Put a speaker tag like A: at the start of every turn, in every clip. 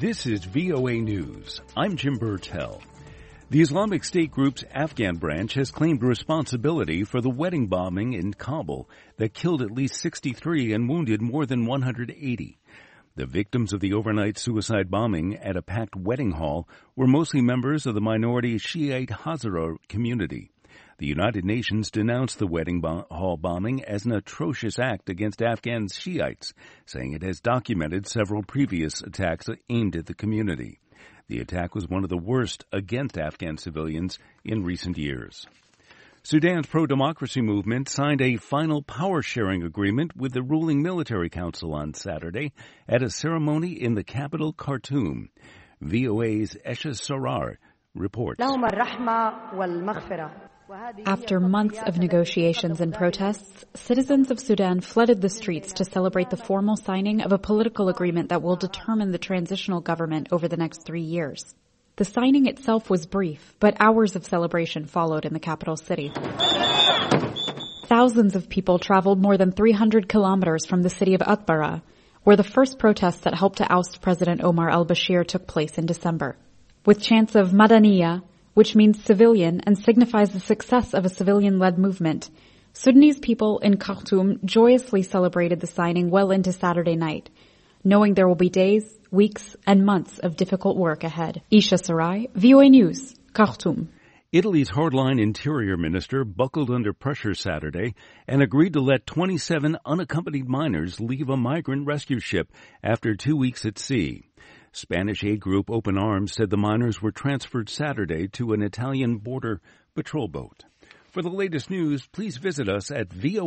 A: This is VOA News. I'm Jim Burtell. The Islamic State group's Afghan branch has claimed responsibility for the wedding bombing in Kabul that killed at least 63 and wounded more than 180. The victims of the overnight suicide bombing at a packed wedding hall were mostly members of the minority Shiite Hazara community. The United Nations denounced the wedding hall bombing as an atrocious act against Afghan Shiites, saying it has documented several previous attacks aimed at the community. The attack was one of the worst against Afghan civilians in recent years. Sudan's pro-democracy movement signed a final power-sharing agreement with the ruling military council on Saturday at a ceremony in the capital, Khartoum. VOA's Esha Sarar reports.
B: After months of negotiations and protests, citizens of Sudan flooded the streets to celebrate the formal signing of a political agreement that will determine the transitional government over the next 3 years. The signing itself was brief, but hours of celebration followed in the capital city. Thousands of people traveled more than 300 kilometers from the city of Atbara, where the first protests that helped to oust President Omar al-Bashir took place in December. With chants of Madaniya, which means civilian and signifies the success of a civilian-led movement, Sudanese people in Khartoum joyously celebrated the signing well into Saturday night, knowing there will be days, weeks, and months of difficult work ahead. Isha Sarai, VOA News, Khartoum.
A: Italy's hardline interior minister buckled under pressure Saturday and agreed to let 27 unaccompanied minors leave a migrant rescue ship after 2 weeks at sea. Spanish aid group Open Arms said the miners were transferred Saturday to an Italian border patrol boat. For the latest news, please visit us at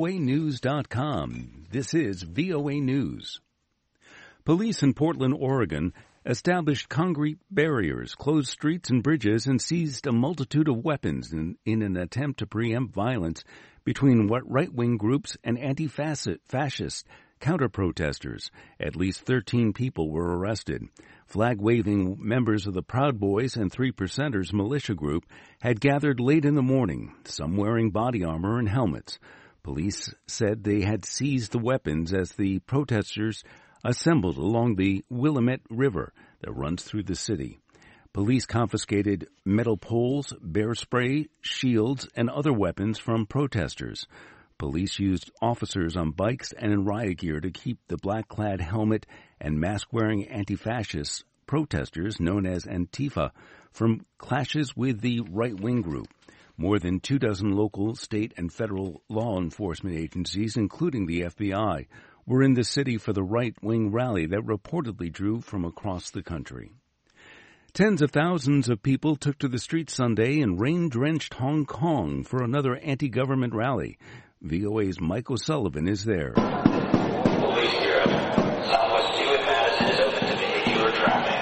A: voanews.com. This is VOA News. Police in Portland, Oregon, established concrete barriers, closed streets and bridges, and seized a multitude of weapons in an attempt to preempt violence between right-wing groups and anti-fascist counter-protesters. At least 13 people were arrested. Flag-waving members of the Proud Boys and Three Percenters militia group had gathered late in the morning, some wearing body armor and helmets. Police said they had seized the weapons as the protesters assembled along the Willamette River that runs through the city. Police confiscated metal poles, bear spray, shields, and other weapons from protesters. Police used officers on bikes and in riot gear to keep the black-clad helmet and mask-wearing anti-fascist protesters, known as Antifa, from clashes with the right-wing group. More than 24 local, state, and federal law enforcement agencies, including the FBI, were in the city for the right-wing rally that reportedly drew from across the country. Tens of thousands of people took to the streets Sunday in rain-drenched Hong Kong for another anti-government rally. VOA's Mike O'Sullivan is there.
C: Police Bureau. Southwest 2 and Madison is open to vehicular traffic.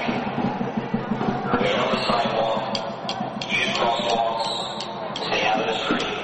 C: Remain on the sidewalk. Use crosswalks. Stay out of the street.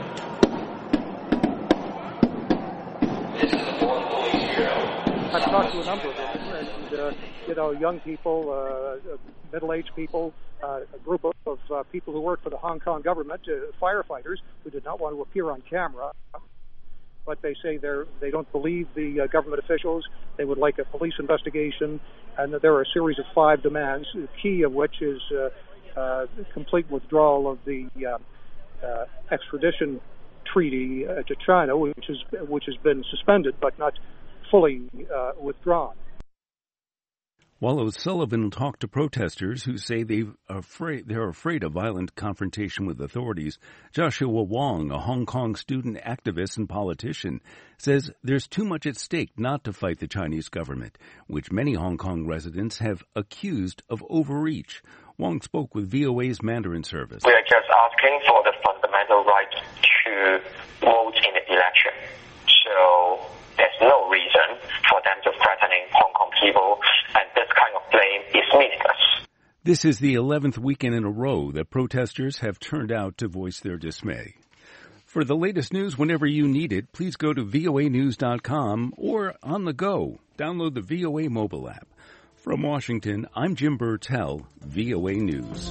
C: This is the Portland Police Bureau.
D: I've talked to a number of them, and young people, middle-aged people, a group of people who work for the Hong Kong government, firefighters who did not want to appear on camera, but they say they don't believe the government officials. They would like a police investigation, and there are a series of 5 demands, the key of which is complete withdrawal of the extradition treaty to China, which has been suspended but not fully withdrawn.
A: While O'Sullivan talked to protesters who say they're afraid of violent confrontation with authorities, Joshua Wong, a Hong Kong student activist and politician, says there's too much at stake not to fight the Chinese government, which many Hong Kong residents have accused of overreach. Wong spoke with VOA's Mandarin service.
E: We are just asking for the fundamental right to vote in the election. So there's no reason for them to threatening Hong Kong people, and this kind of blame is meaningless.
A: This is the 11th weekend in a row that protesters have turned out to voice their dismay. For the latest news whenever you need it, please go to voanews.com or on the go. Download the VOA mobile app. From Washington, I'm Jim Burtell, VOA News.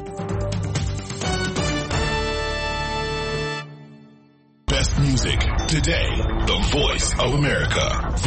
F: Best music, Today, the voice of America.